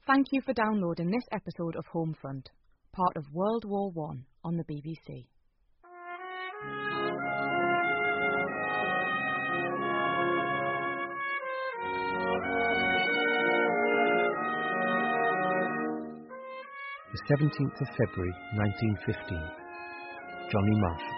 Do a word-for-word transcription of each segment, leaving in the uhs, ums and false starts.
Thank you for downloading this episode of Homefront, part of World War One on the B B C. The seventeenth of February, nineteen fifteen. Johnny Marshall.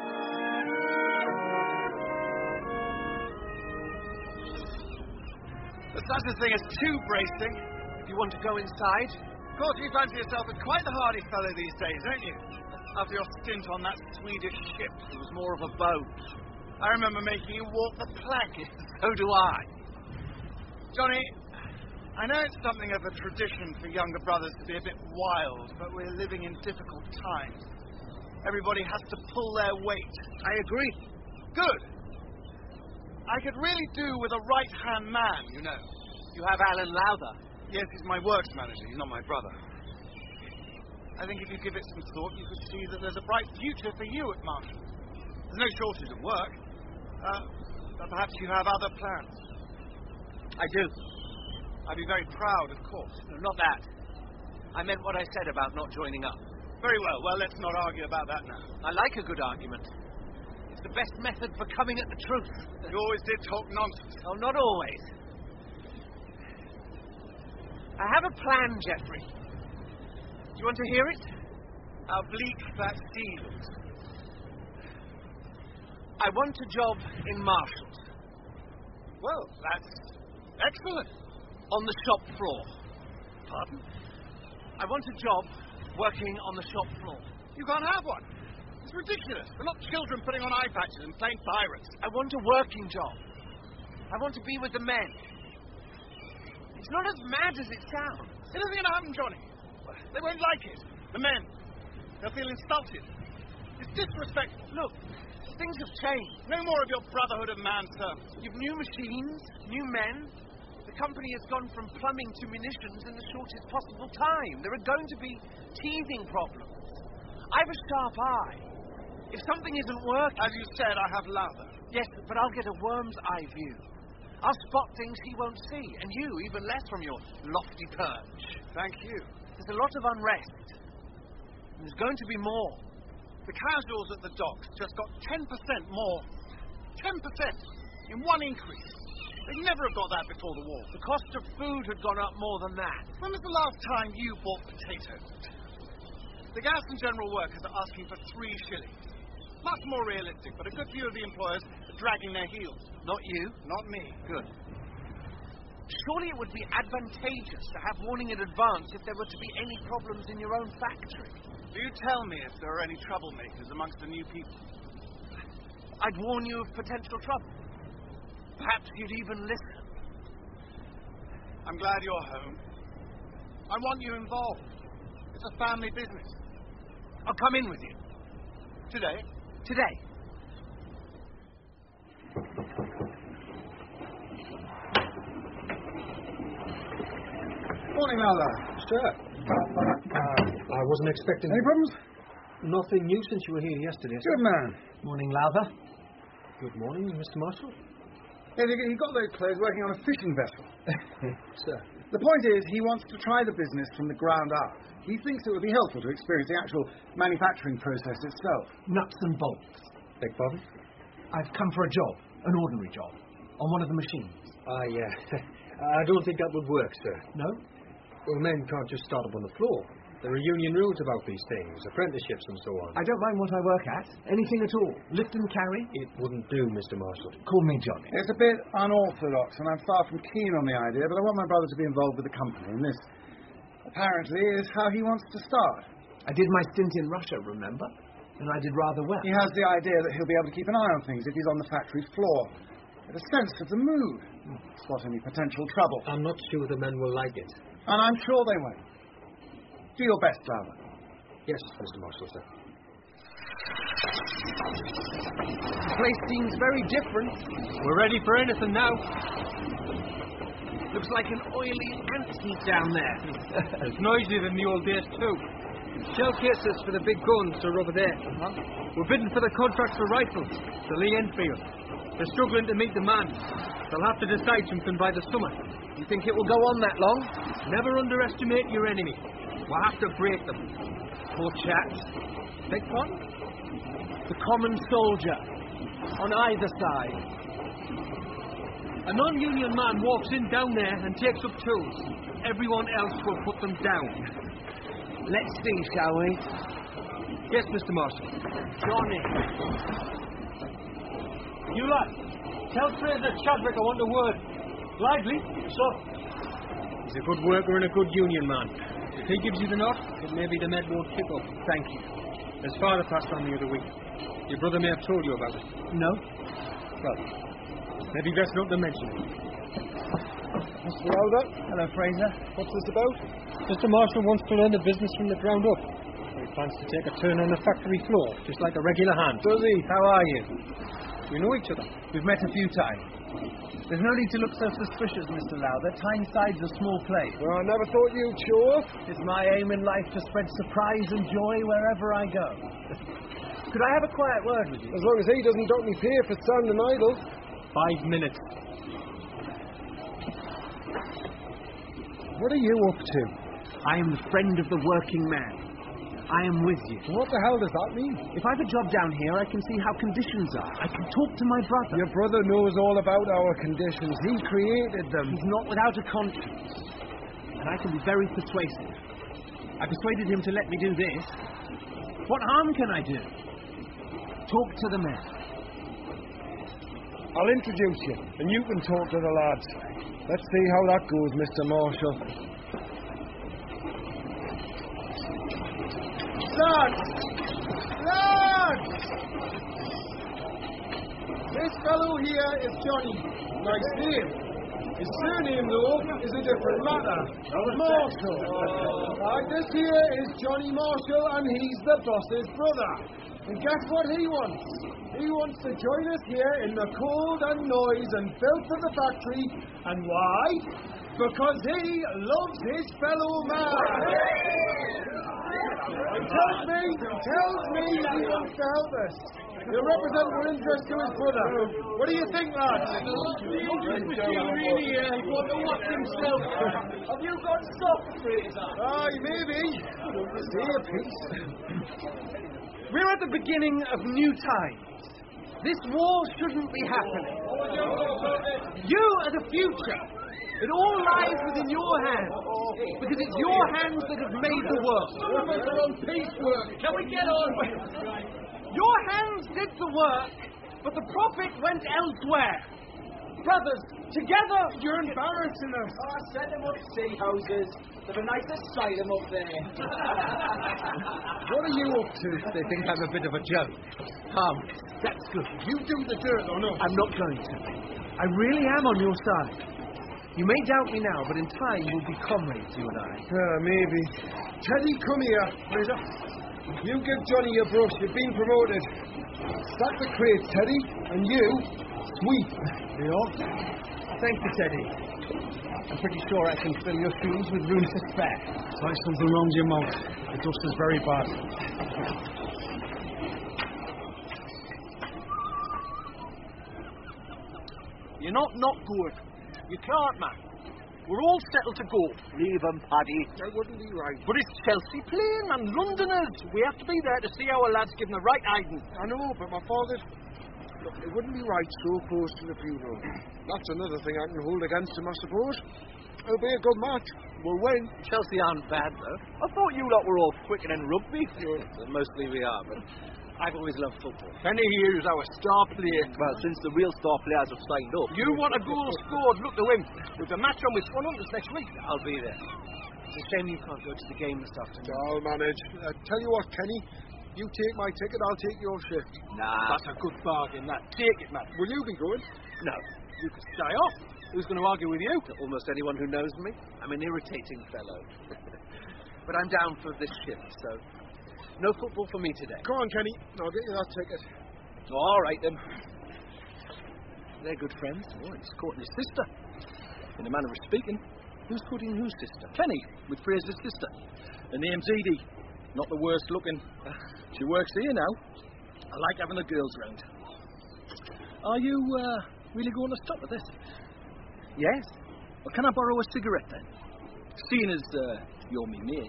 There's such a thing as two bracing, if you want to go inside. Of course, you fancy yourself as quite the hardy fellow these days, don't you? After your stint on that Swedish ship, it was more of a boat. I remember making you walk the plank, so do I. Johnny, I know it's something of a tradition for younger brothers to be a bit wild, but we're living in difficult times. Everybody has to pull their weight. I agree. Good. I could really do with a right-hand man, you know. You have Alan Lowther. Yes, he's my works manager. He's not my brother. I think if you give it some thought, you could see that there's a bright future for you at Marshall. There's no shortage of work. Uh, but perhaps you have other plans. I do. I'd be very proud, of course. No, not that. I meant what I said about not joining up. Very well. Well, let's not argue about that now. I like a good argument. It's the best method for coming at the truth. You always did talk nonsense. Oh, not always. I have a plan, Geoffrey. Do you want to hear it? How bleak that seems. I want a job in Marshall's. Well, that's excellent. On the shop floor. Pardon? I want a job working on the shop floor. You can't have one. It's ridiculous. We're not children putting on eye patches and playing pirates. I want a working job. I want to be with the men. It's not as mad as it sounds. It isn't going to happen, Johnny. They won't like it. The men. They'll feel insulted. It's disrespectful. Look, things have changed. No more of your brotherhood of manservants. You've new machines, new men. The company has gone from plumbing to munitions in the shortest possible time. There are going to be teething problems. I have a sharp eye. If something isn't working... As you said, I have Lowther. Yes, but I'll get a worm's eye view. I'll spot things he won't see, and you even less from your lofty perch. Thank you. There's a lot of unrest. And there's going to be more. The casuals at the docks just got ten percent more. ten percent in one increase. They'd never have got that before the war. The cost of food had gone up more than that. When was the last time you bought potatoes? The gas and general workers are asking for three shillings. Much more realistic, but a good few of the employers are dragging their heels. Not you? Not me. Good. Surely it would be advantageous to have warning in advance if there were to be any problems in your own factory. Do you tell me if there are any troublemakers amongst the new people? I'd warn you of potential trouble. Perhaps you'd even listen. I'm glad you're home. I want you involved. It's a family business. I'll come in with you. Today? Today. Morning, Lowther. Sir. Uh, I wasn't expecting... Any problems? Nothing new since you were here yesterday, sir. Good man. Morning, Lowther. Good morning, Mister Marshall. Yeah, he got those clothes working on a fishing vessel. Sir. The point is, he wants to try the business from the ground up. He thinks it would be helpful to experience the actual manufacturing process itself. Nuts and bolts. Beg pardon? I've come for a job, an ordinary job, on one of the machines. I, uh, I don't think that would work, sir. No? Well, men can't just start up on the floor. There are union rules about these things, apprenticeships and so on. I don't mind what I work at. Anything at all. Lift and carry. It wouldn't do, Mister Marshall. Call me Johnny. It's a bit unorthodox, and I'm far from keen on the idea, but I want my brother to be involved with the company, and this, apparently, is how he wants to start. I did my stint in Russia, remember? And I did rather well. He has the idea that he'll be able to keep an eye on things if he's on the factory floor. Get a sense of the mood. Spot any potential trouble. I'm not sure the men will like it. And I'm sure they won't. Do your best, Lowther. Yes, Mister Marshall, sir. The place seems very different. We're ready for anything now. Looks like an oily ant heap down there. It's noisier than the old days, too. Shell cases for the big guns are over there. Uh-huh. We're bidding for the contract for rifles, the Lee Enfield. They're struggling to meet demand. They'll have to decide something by the summer. You think it will go on that long? Never underestimate your enemy. We'll have to break them. Poor chaps. Beg pardon? The common soldier. On either side. A non-union man walks in down there and takes up tools. Everyone else will put them down. Let's see, shall we? Yes, Mister Marshall. Johnny. You lad, tell Fraser Chadwick I want a word. Lively, so. He's a good worker and a good union man. If he gives you the nod, it may be the med won't pick up. Thank you. His father passed on the other week. Your brother may have told you about it. No? Well, maybe best not to mention it. Mister Lowther? Hello, Fraser. What's this about? Mister Marshall wants to learn the business from the ground up. He plans to take a turn on the factory floor, just like a regular hand. Does he? How are you? We know each other. We've met a few times. There's no need to look so suspicious, Mister Lowther. Tyneside's a small place. Well, I never thought you'd show up. It's my aim in life to spread surprise and joy wherever I go. Could I have a quiet word with you? As long as he doesn't dock me pay for standing idle. Five minutes. What are you up to? I am the friend of the working man. I am with you. What the hell does that mean? If I've a job down here, I can see how conditions are. I can talk to my brother. Your brother knows all about our conditions. He created them. He's not without a conscience. And I can be very persuasive. I persuaded him to let me do this. What harm can I do? Talk to the men. I'll introduce you, and you can talk to the lads. Let's see how that goes, Mister Marshall. Lads! Lads! This fellow here is Johnny. Nice name. His surname, though, is a different matter. Marshall. Right, this here is Johnny Marshall, and he's the boss's brother. And guess what he wants? He wants to join us here in the cold and noise and filth of the factory. And why? Because he loves his fellow man. He tells me, he tells me he wants to help us. He'll represent our interest to his brother. What do you think, lads? He's really here. He wants to watch himself. Have you got soft, Fraser? Aye, maybe. See a piece. We're at the beginning of new times. This war shouldn't be happening. You are the future. It all lies within your hands. Because it's your hands that have made the world. We're on peace work. Can we get on? Your hands did the work, but the profit went elsewhere. Brothers, together... You're embarrassing us. Oh, send them up sea houses. They're a nice asylum up there. What are you up to? They think I'm a bit of a joke. Come, that's good. You do the dirt or not? I'm not going to. I really am on your side. You may doubt me now, but in time we'll be comrades, you and I. Uh, maybe. Teddy, come here, Fraser. You give Johnny your brush. You've been promoted. Stack the crates, Teddy, and you sweep. You know? Thank you, Teddy. I'm pretty sure I can fill your shoes with room to spare. Try something wrong with your mouth. The dust is very bad. You're not not good. You can't, man. We're all settled to go. Leave 'em, Paddy. That wouldn't be right. But it's Chelsea playing, and Londoners. We have to be there to see our lads give them the right hiding. I know, but my father... Look, it wouldn't be right so close to the funeral. That's another thing I can hold against him, I suppose. It'll be a good match. We'll win. Chelsea aren't bad, though. I thought you lot were all quicker than rugby. Mostly we are, but I've always loved football. Penny here is our star player. Well, since the real star players have signed up. You want a goal scored, look to him. With the match on with one hundred next week. I'll be there. It's a shame you can't go to the game this afternoon. I'll manage. Uh, tell you what, Kenny. You take my ticket, I'll take your shift. Nah. That's a good bargain, that. Take it, man. Will you be going? No. You could stay off. Who's going to argue with you? To almost anyone who knows me, I'm an irritating fellow. But I'm down for this shift, so no football for me today. Come on, Kenny. I'll get you that ticket. All right, then. They're good friends. Oh, he's courting his sister. In a manner of speaking, who's courting whose sister? Penny, with Fraser's sister. Her name's Edie. Not the worst looking. She works here now. I like having the girls round. Are you uh, really going to stop at this? Yes. Well, can I borrow a cigarette then? Seeing as uh, you're me mate.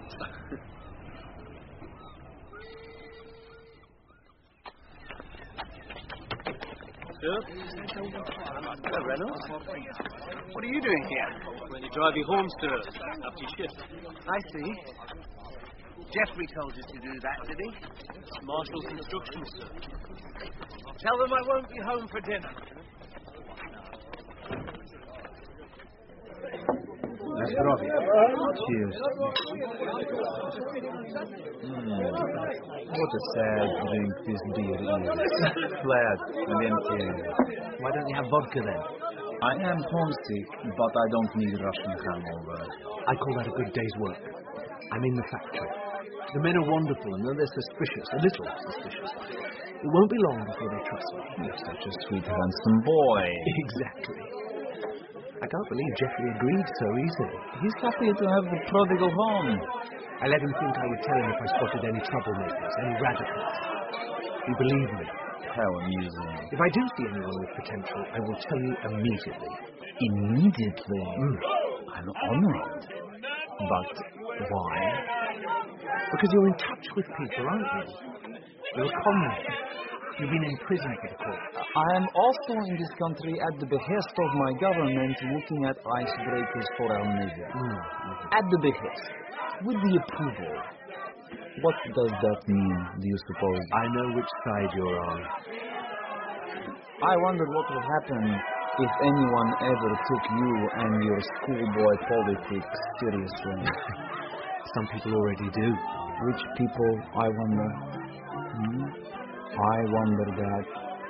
Sir? Hello, Reynolds. What are you doing here? When you drive you home, sir, after your shift. I see. Jeffrey told you to do that, did he? It's Marshall's instructions, sir. Tell them I won't be home for dinner. Let's drop it. Cheers. Mm. What a sad drink this beer is. Flat and empty. Why don't you have vodka then? I am homesick, but I don't need Russian hangover. I call that a good day's work. I'm in the factory. The men are wonderful, and though they're suspicious, a little suspicious, it won't be long before they trust me. You're such a sweet, handsome boy. Exactly. I can't believe Jeffrey agreed so easily. He's happy to have the prodigal home. I let him think I would tell him if I spotted any troublemakers, any radicals. He believed me. How amusing. If I do see anyone with potential, I will tell you immediately. Immediately? Mm. I'm honored. But why? Because you're in touch with people, aren't you? You're a comrade. You've been in prison for the cause. I am also in this country at the behest of my government looking at icebreakers for amnesia. Mm. At the behest. With the approval. What does that mean, do you suppose? I know which side you're on. I wonder what would happen if anyone ever took you and your schoolboy politics seriously. Some people already do. Which people, I wonder? Hmm? I wonder that.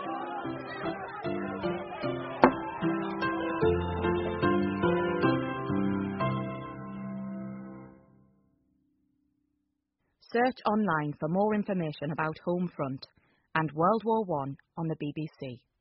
Search online for more information about Homefront and World War One on the B B C.